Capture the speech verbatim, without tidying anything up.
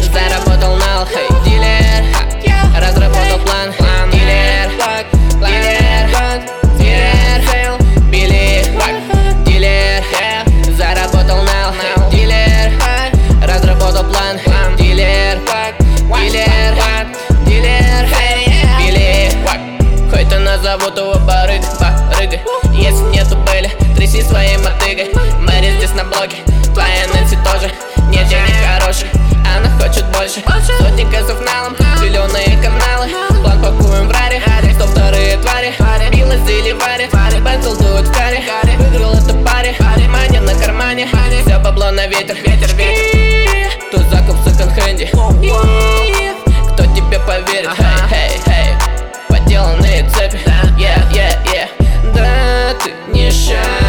заработал нал, хей, дилер, разработал план, дилер, дилер, дилер, Билли, дилер, заработал нал, дилер, разработал план, дилер, дилер, дилер, Билли. Хоть ты назовут его барыг, барыгой, если нету были, тряси своей мотыгой. Мэри здесь на блоке, твоя Нэнси тоже. Нет денег хороших, она хочет больше. Сотни кэсов налом, зеленые каналы. План пакуем в раре, сто вторые твари. Билла заливари, бэнд колдует в каре. Выиграл эту паре, мания на кармане. Все бабло на ветер, ветер, ветер. Кто закуп в секонд-хенде? Кто тебе поверит? Хей, хей, хей. Поделанные цепи, yeah, yeah, yeah. Да, ты не шаг.